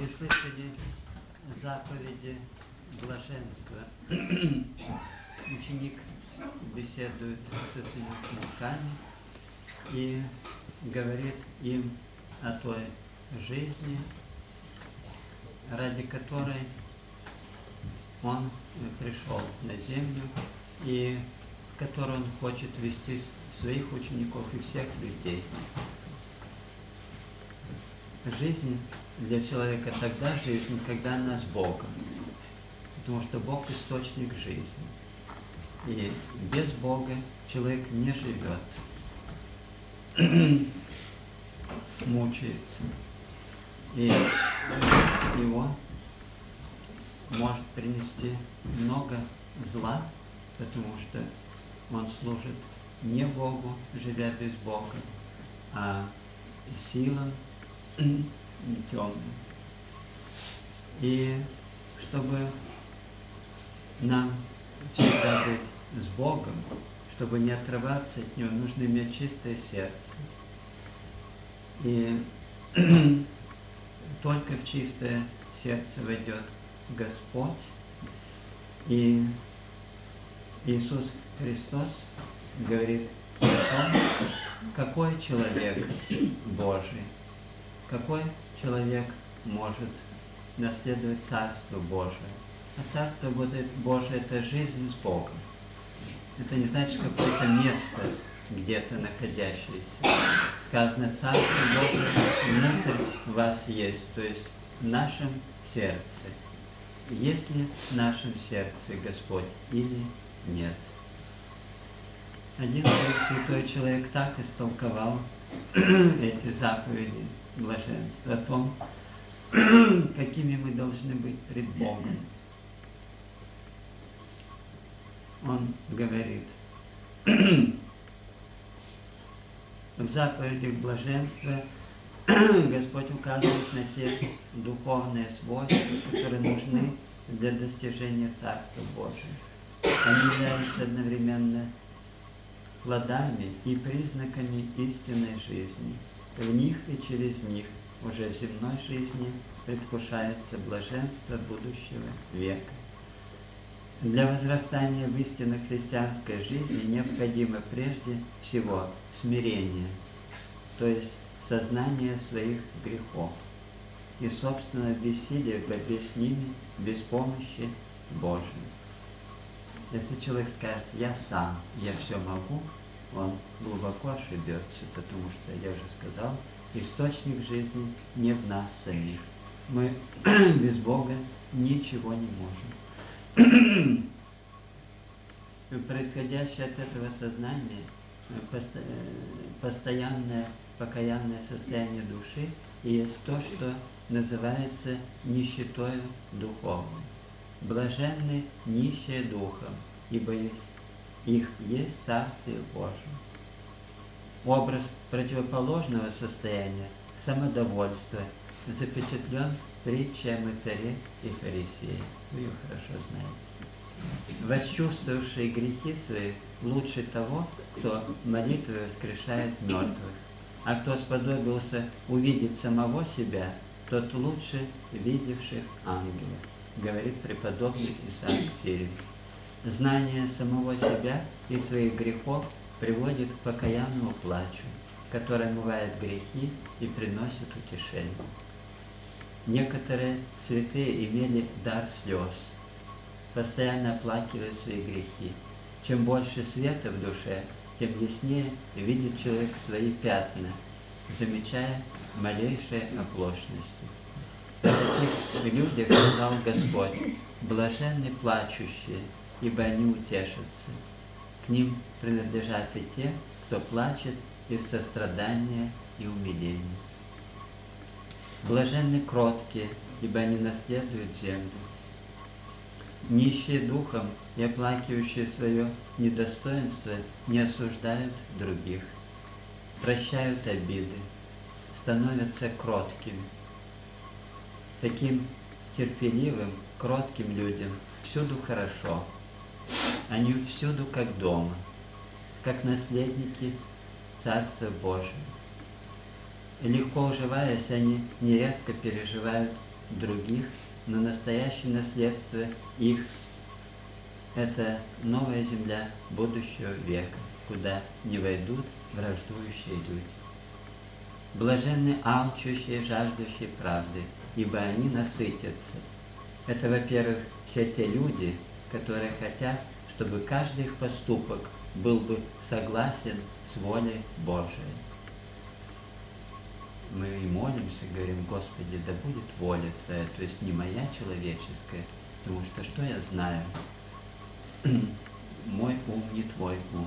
Вы слышали заповеди блаженства. Ученик беседует со своими учениками и говорит им о той жизни, ради которой он пришел на землю и в которой он хочет вести своих учеников и всех людей. Жизнь для человека тогда жизнь, когда она с Богом. Потому что Бог – источник жизни. И без Бога человек не живет, мучается. И его может принести много зла, потому что он служит не Богу, живя без Бога, а силам темным. И чтобы нам всегда быть с Богом, чтобы не отрываться от Него, нужно иметь чистое сердце. И только в чистое сердце войдет Господь. И Иисус Христос говорит о том, какой человек Божий, какой человек может наследовать Царство Божие. А Царство Божие – это жизнь с Богом. Это не значит какое-то место, где-то находящееся. Сказано, Царство Божие внутрь вас есть, то есть в нашем сердце. Есть ли в нашем сердце Господь или нет? Один святой человек так истолковал эти заповеди блаженства, о том, какими мы должны быть пред Богом. Он говорит, в заповедях блаженства Господь указывает на те духовные свойства, которые нужны для достижения Царства Божия. Они являются одновременно плодами и признаками истинной жизни. В них и через них уже в земной жизни предвкушается блаженство будущего века. Для возрастания в истинно христианской жизни необходимо прежде всего смирение, то есть сознание своих грехов и собственное бессилие в борьбе с ними без помощи Божией. Если человек скажет «я сам, я все могу», он глубоко ошибется, потому что, я уже сказал, источник жизни не в нас самих. Мы без Бога ничего не можем. Происходящее от этого сознания, постоянное покаянное состояние души есть то, что называется нищетою духовной. Блаженны нищие духом, ибо их есть Царствие Божие. Образ противоположного состояния, самодовольства, запечатлен в притче о мытаре и фарисее. Вы ее хорошо знаете. Восчувствовавший грехи свои лучше того, кто молитвой воскрешает мертвых. А кто сподобился увидеть самого себя, тот лучше видевших ангелов, говорит преподобный Исаак Сирин. Знание самого себя и своих грехов приводит к покаянному плачу, который омывает грехи и приносит утешение. Некоторые святые имели дар слез, постоянно оплакивая свои грехи. Чем больше света в душе, тем яснее видит человек свои пятна, замечая малейшие оплошности. О таких людях сказал Господь: блаженны плачущие, ибо они утешатся. К ним принадлежат и те, кто плачет из сострадания и умиления. Блаженны кроткие, ибо они наследуют землю. Нищие духом и оплакивающие свое недостоинство не осуждают других, прощают обиды, становятся кроткими. Таким терпеливым, кротким людям всюду хорошо. Они всюду как дома, как наследники Царства Божия. Легко уживаясь, они нередко переживают других, но настоящее наследство их – это новая земля будущего века, куда не войдут враждующие люди. Блаженны алчущие, жаждущие правды, ибо они насытятся. Это, во-первых, все те люди, которые хотят, чтобы каждый их поступок был бы согласен с волей Божией. Мы и молимся, говорим: Господи, да будет воля Твоя, то есть не моя человеческая, потому что я знаю? Мой ум не Твой ум.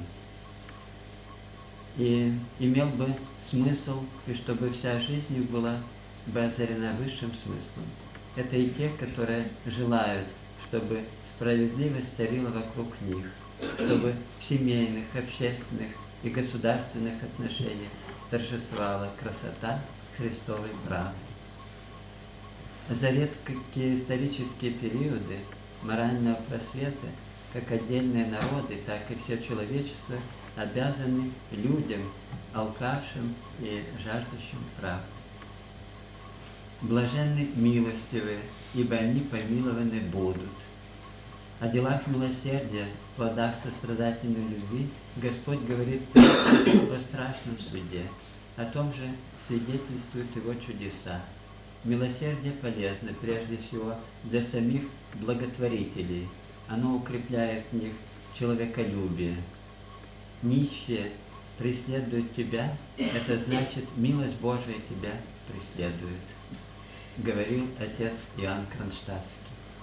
И имел бы смысл, и чтобы вся жизнь их была бы озарена высшим смыслом. Это и те, которые желают, чтобы справедливость царила вокруг них, чтобы в семейных, общественных и государственных отношениях торжествовала красота Христовой правды. За редкие исторические периоды морального просвета, как отдельные народы, так и все человечество обязаны людям, алкавшим и жаждущим правды. Блаженны милостивые, ибо они помилованы будут. О делах милосердия, плодах сострадательной любви Господь говорит о страшном суде. О том же свидетельствуют Его чудеса. Милосердие полезно прежде всего для самих благотворителей. Оно укрепляет в них человеколюбие. Нищие преследуют тебя, это значит, милость Божия тебя преследует, говорил отец Иоанн Кронштадтский.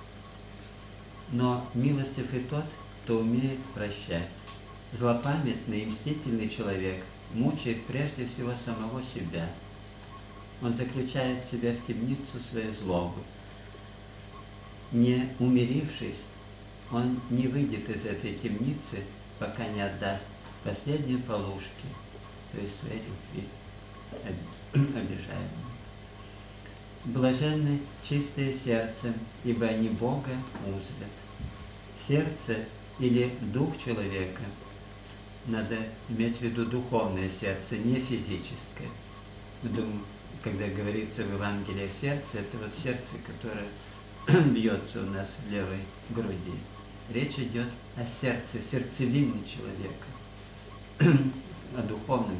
Но милостив и тот, кто умеет прощать. Злопамятный и мстительный человек мучает прежде всего самого себя. Он заключает себя в темницу своей злобы. Не умирившись, он не выйдет из этой темницы, пока не отдаст последние полушки, то есть своей любви обижаемым. Блаженны чистые сердцем, ибо они Бога узрят. Сердце или дух человека, надо иметь в виду духовное сердце, не физическое. Думаю, когда говорится в Евангелии сердце, это вот сердце, которое бьется у нас в левой груди. Речь идет о сердце, сердцевине человека, о духовном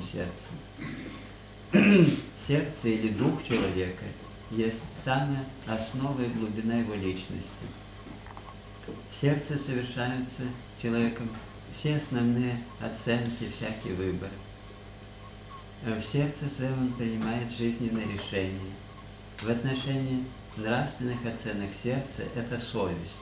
сердце. Сердце или дух человека есть самая основа и глубина его личности. В сердце совершаются человеком все основные оценки, всякий выбор. В сердце своем он принимает жизненные решения. В отношении нравственных оценок сердца это совесть.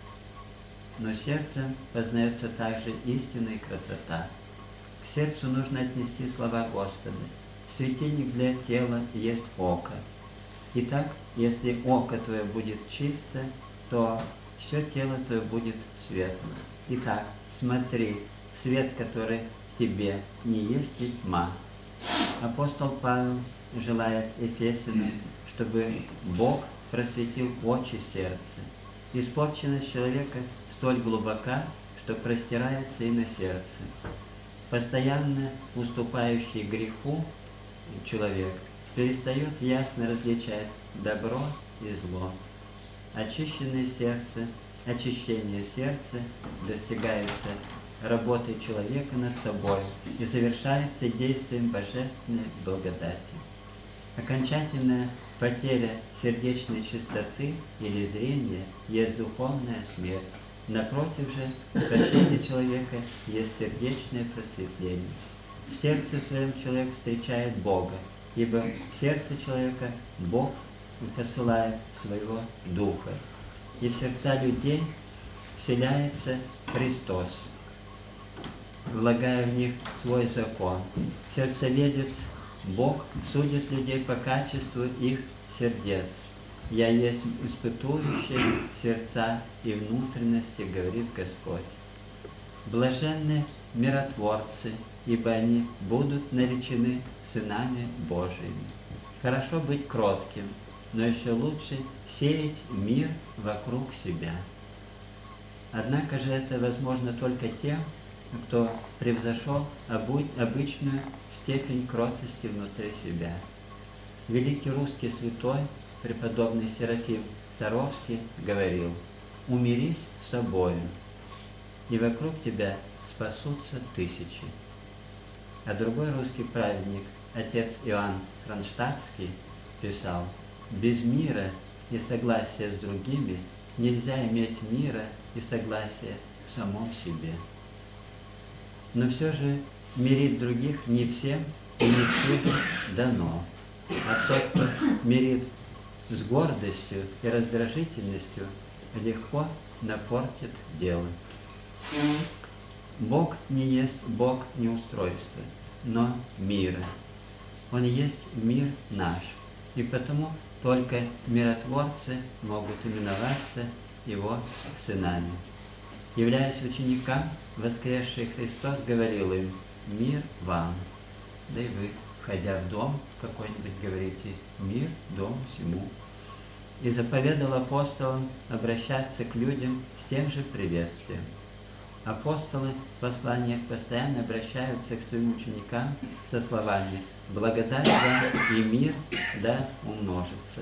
Но сердцем познается также истина и красота. К сердцу нужно отнести слова Господа. Светильник для тела есть око. Итак, если око твое будет чисто, то все тело твое будет светло. Итак, смотри, свет, который в тебе, не есть ли тьма. Апостол Павел желает Ефесянам, чтобы Бог просветил очи сердца. Испорченность человека столь глубока, что простирается и на сердце. Постоянно уступающий греху человек перестает ясно различать добро и зло. Очищенное сердце, очищение сердца достигается работой человека над собой и совершается действием божественной благодати. Окончательная потеря сердечной чистоты или зрения есть духовная смерть. Напротив же, спасение человека есть сердечное просветление. В сердце своем человек встречает Бога, ибо в сердце человека Бог посылает своего Духа, и в сердца людей вселяется Христос, влагая в них свой закон. Сердцеведец Бог судит людей по качеству их сердец. «Я есть испытующий сердца и внутренности, говорит Господь». Блаженны миротворцы, ибо они будут наречены сынами Божьими. Хорошо быть кротким, но еще лучше сеять мир вокруг себя. Однако же это возможно только тем, кто превзошел обычную степень кротости внутри себя. Великий русский святой преподобный Серафим Саровский говорил: «Умирись с собою, и вокруг тебя спасутся тысячи». А другой русский праведник, отец Иоанн Кронштадтский, писал: «Без мира и согласия с другими нельзя иметь мира и согласия в самом себе». Но все же мирить других не всем и не всюду дано. А тот, кто мирит с гордостью и раздражительностью, легко напортит дело. Бог не есть Бог не устройства, но мира. Он есть мир наш, и потому только миротворцы могут именоваться Его сынами. Являясь ученикам, воскресший Христос говорил им: «Мир вам». Да и вы, входя в дом какой-нибудь, говорите: «Мир дому сему». И заповедал апостолам обращаться к людям с тем же приветствием. Апостолы в посланиях постоянно обращаются к своим ученикам со словами: «Благодать вам и мир да умножится».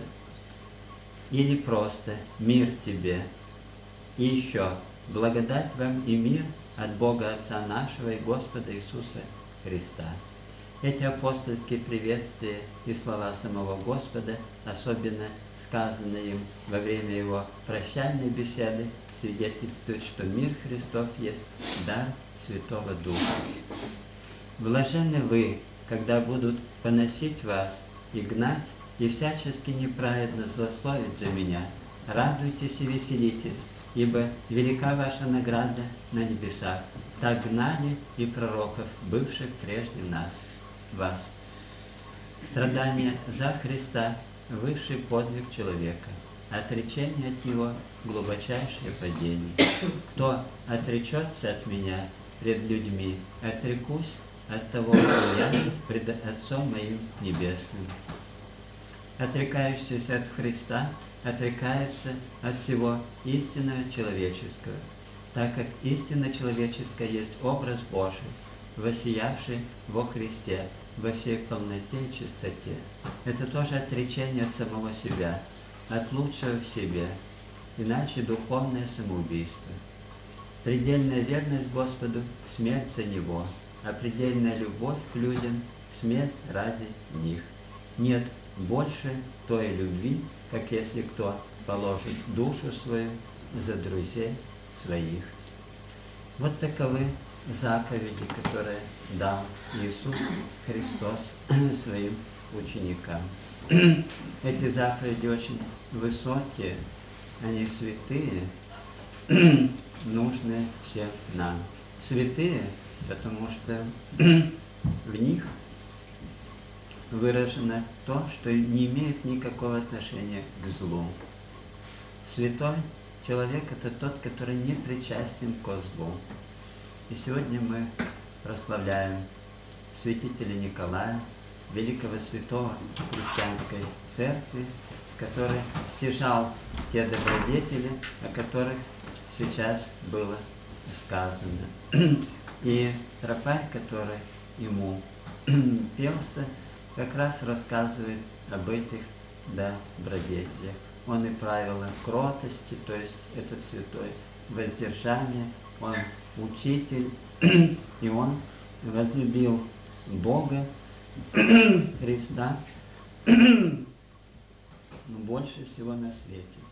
Или просто «Мир тебе». И еще: «Благодать вам и мир от Бога Отца нашего и Господа Иисуса Христа». Эти апостольские приветствия и слова самого Господа, особенно сказанные им во время Его прощальной беседы, свидетельствуют, что мир Христов есть дар Святого Духа. «Блаженны вы, когда будут поносить вас и гнать, и всячески неправедно злословить за меня. Радуйтесь и веселитесь, ибо велика ваша награда на небесах. Так гнали и пророков, бывших прежде вас». Страдание за Христа – высший подвиг человека. Отречение от Него – глубочайшее падение. «Кто отречется от Меня пред людьми, отрекусь от того, что я пред Отцом Моим Небесным». Отрекающийся от Христа отрекается от всего истинного человеческого, так как истинно человеческое есть образ Божий, воссиявший во Христе, во всей полноте и чистоте. Это тоже отречение от самого себя, от лучшего в себе, иначе духовное самоубийство. Предельная верность Господу – смерть за Него, а предельная любовь к людям – смерть ради них. Нет больше той любви, как если кто положит душу свою за друзей своих. Вот таковы заповеди, которые дал Иисус Христос своим ученикам. Эти заповеди очень высокие, они святые, нужны всем нам. Святые, потому что в них выражено то, что не имеет никакого отношения к злу. Святой человек – это тот, который не причастен ко злу. И сегодня мы прославляем святителя Николая, великого святого христианской церкви, который стяжал те добродетели, о которых сейчас было сказано. И тропарь, который ему пелся, как раз рассказывает об этих добродетелях. Он и правила кротости, то есть этот святой, воздержание, он учитель, и он возлюбил Бога, Христа, больше всего на свете.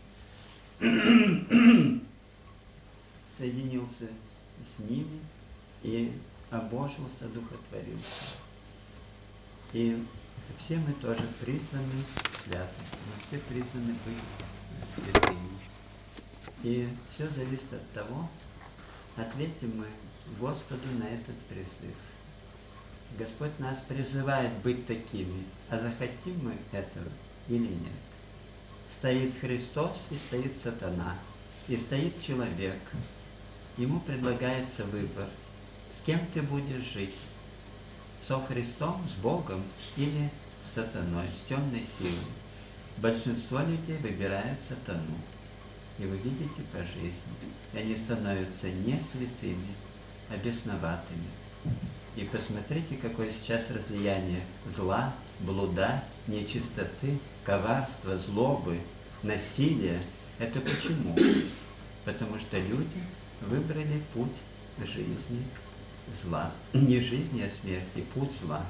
Соединился с ними и обожился, духотворился. И все мы тоже призваны святости, мы все призваны быть святыми. И все зависит от того, ответим мы Господу на этот призыв. Господь нас призывает быть такими, а захотим мы этого или нет. Стоит Христос и стоит сатана, и стоит человек. Ему предлагается выбор, с кем ты будешь жить. Со Христом, с Богом или с сатаной, с темной силой. Большинство людей выбирают сатану. И вы видите по жизни, они становятся не святыми, а бесноватыми. И посмотрите, какое сейчас разлияние зла, блуда, нечистоты, коварства, злобы, насилия. Это почему? Потому что люди выбрали путь жизни зла. Не жизни, а смерти, путь зла.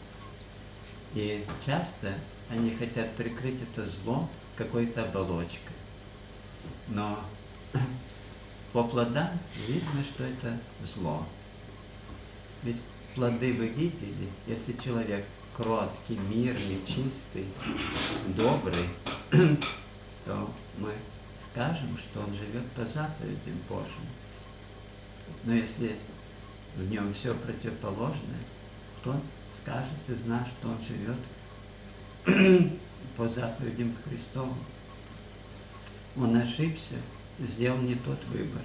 И часто они хотят прикрыть это зло какой-то оболочкой. Но по плодам видно, что это зло. Ведь плоды вы видели, если человек кроткий, мирный, чистый, добрый, то мы скажем, что он живет по заповедям Божьим. Но если в нем все противоположное, то скажет из нас, что он живет по заповедям Христовым. Он ошибся, сделал не тот выбор.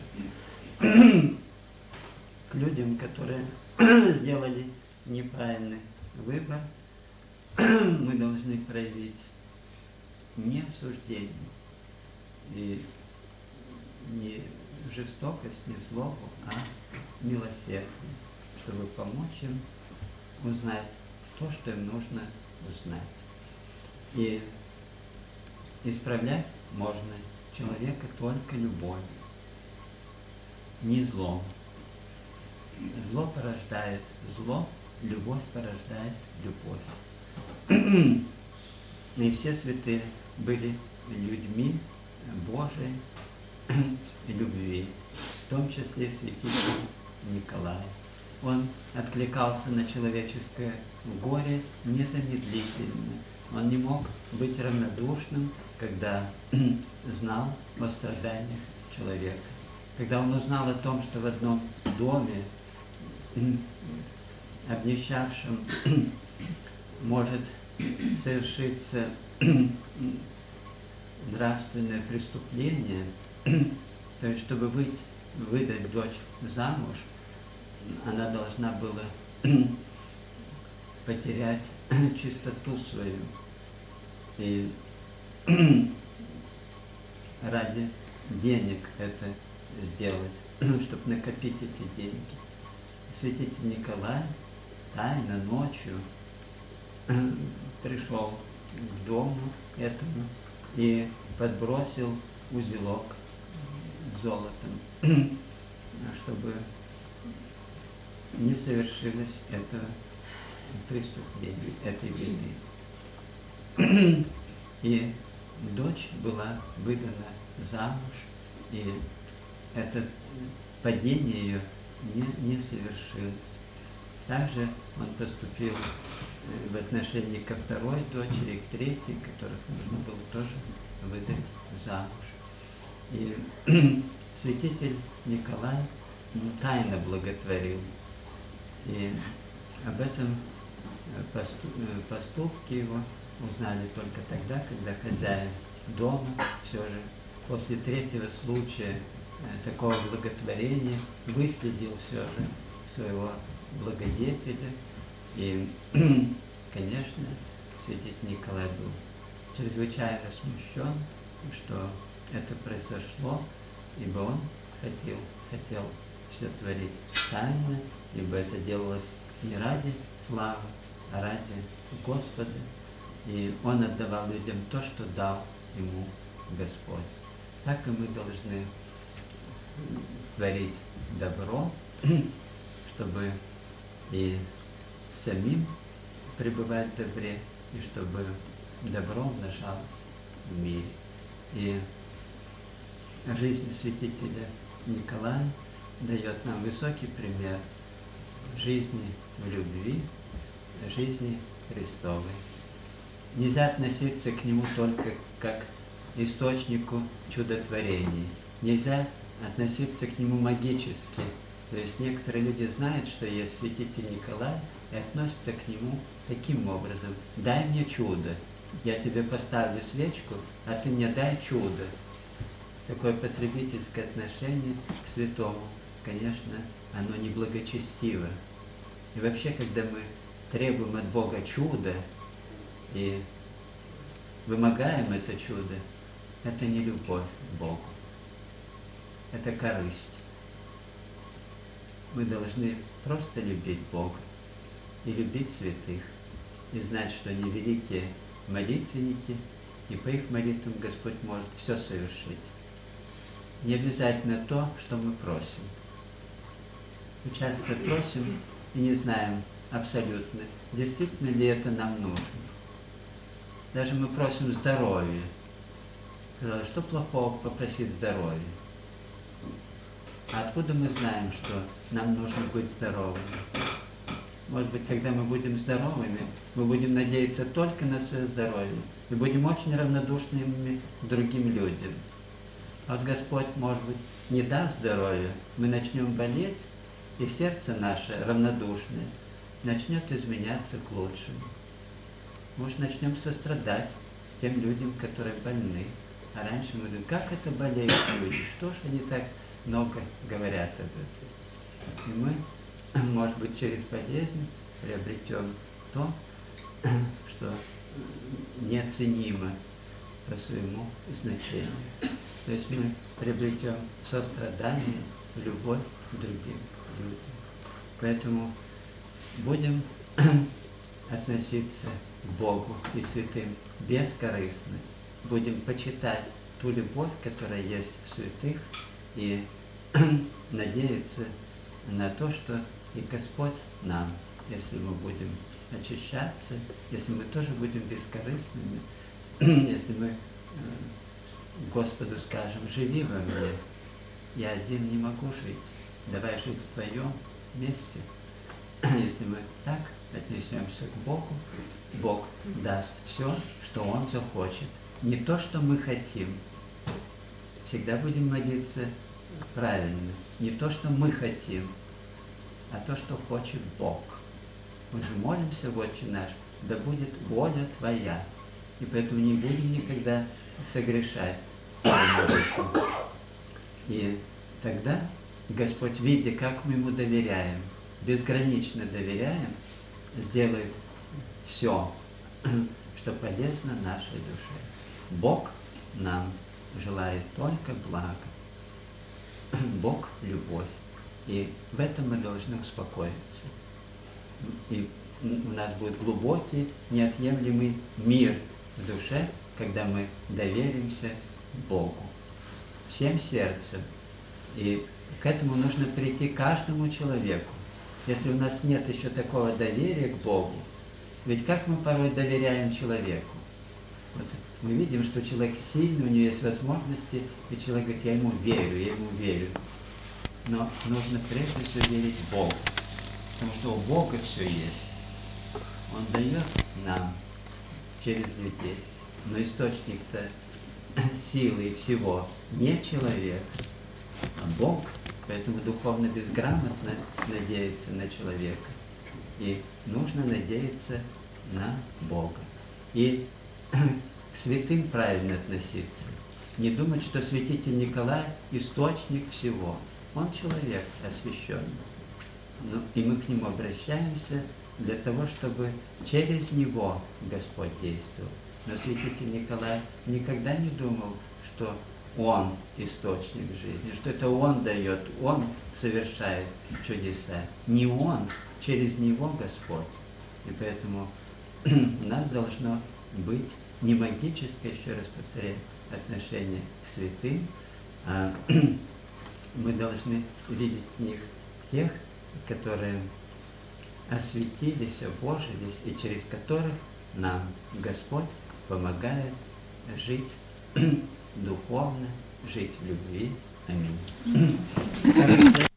К людям, которые сделали неправильный выбор, мы должны проявить не осуждение и не жестокость, не злобу, а милосердие, чтобы помочь им узнать то, что им нужно узнать. И исправлять можно человека только любовью, не злом. Зло порождает зло, любовь порождает любовь. И все святые были людьми Божией любви, в том числе святитель Николай. Он откликался на человеческое горе незамедлительно. Он не мог быть равнодушным, когда знал о страданиях человека. Когда он узнал о том, что в одном доме, обнищавшем, может совершиться нравственное преступление, то есть, чтобы выдать дочь замуж, она должна была потерять чистоту свою. И ради денег это сделать, чтобы накопить эти деньги. Святитель Николай тайно ночью пришел к дому этому и подбросил узелок с золотом, чтобы не совершилось это преступление, этой вины. И дочь была выдана замуж, и это падение ее не совершилось. Также он поступил в отношении ко второй дочери, к третьей, которых нужно было тоже выдать замуж. И святитель Николай тайно благотворил. И об этом поступке его узнали только тогда, когда хозяин дома все же после третьего случая такого благотворения выследил все же своего благодетеля. И, конечно, святитель Николай был чрезвычайно смущен, что это произошло, ибо он хотел все творить тайно, ибо это делалось не ради славы, а ради Господа. И он отдавал людям то, что дал ему Господь. Так и мы должны творить добро, чтобы и самим пребывать в добре, и чтобы добро умножалось в мире. И жизнь святителя Николая дает нам высокий пример жизни в любви, жизни Христовой. Нельзя относиться к нему только как источнику чудотворений. Нельзя относиться к нему магически. То есть некоторые люди знают, что есть святитель Николай, и относятся к нему таким образом: дай мне чудо, я тебе поставлю свечку, а ты мне дай чудо. Такое потребительское отношение к святому, конечно, оно неблагочестиво. И вообще, когда мы требуем от Бога чуда и вымогаем это чудо, это не любовь к Богу, это корысть. Мы должны просто любить Бога. и любить святых, и знать, что они великие молитвенники, и по их молитвам Господь может все совершить. Не обязательно то, что мы просим. Мы часто просим и не знаем абсолютно, действительно ли это нам нужно. Даже мы просим здоровья. Что плохого попросить здоровья? А откуда мы знаем, что нам нужно быть здоровыми? Может быть, когда мы будем здоровыми, мы будем надеяться только на свое здоровье и будем очень равнодушными к другим людям. А вот Господь, может быть, не даст здоровья, мы начнем болеть, и сердце наше равнодушное начнет изменяться к лучшему. Может, начнем сострадать тем людям, которые больны. А раньше мы думали, как это болеют люди, что ж они так много говорят об этом. И мы, может быть, через болезнь приобретем то, что неоценимо по своему значению. То есть мы приобретем сострадание, любовь к другим людям. Поэтому будем относиться к Богу и святым бескорыстно. Будем почитать ту любовь, которая есть в святых, и надеяться на то, что и Господь нам, если мы будем очищаться, если мы тоже будем бескорыстными, если мы Господу скажем, живи во мне, я один не могу жить, давай жить в твоем месте. Если мы так отнесемся к Богу, Бог даст все, что Он захочет. Не то, что мы хотим. Всегда будем молиться правильно. Не то, что мы хотим, а то, что хочет Бог. Мы же молимся в Отче наш, да будет воля Твоя. И поэтому не будем никогда согрешать. И тогда Господь, видя, как мы Ему доверяем, безгранично доверяем, сделает все, что полезно нашей душе. Бог нам желает только блага. Бог – любовь. И в этом мы должны успокоиться. И у нас будет глубокий, неотъемлемый мир в душе, когда мы доверимся Богу всем сердцем. И к этому нужно прийти каждому человеку. Если у нас нет еще такого доверия к Богу, ведь как мы порой доверяем человеку? Вот мы видим, что человек сильный, у него есть возможности, и человек говорит, я ему верю. Но нужно прежде всего верить Богу, потому что у Бога все есть. Он дает нам через людей, но источник-то силы и всего не человек, а Бог. Поэтому духовно безграмотно надеяться на человека. И нужно надеяться на Бога. И к святым правильно относиться. Не думать, что святитель Николай – источник всего. Он человек освященный. И мы к нему обращаемся для того, чтобы через него Господь действовал. Но святитель Николай никогда не думал, что он источник жизни, что это он дает, он совершает чудеса. Не он, через него Господь. И поэтому у нас должно быть не магическое, еще раз повторяю, отношение к святым, а мы должны видеть в них тех, которые осветились, обожились, и через которых нам Господь помогает жить духовно, жить в любви. Аминь.